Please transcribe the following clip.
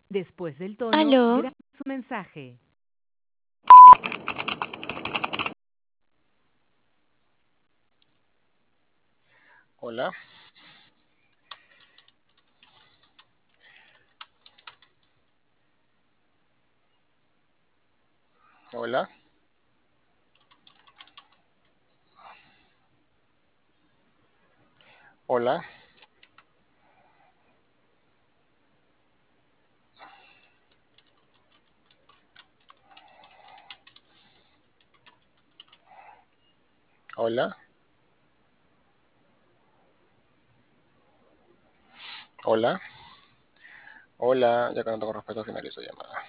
Después del tono, Aló, grabe su mensaje. Hola, hola, hola, hola, hola, hola, ya que no tengo respuesta, finalizo llamada.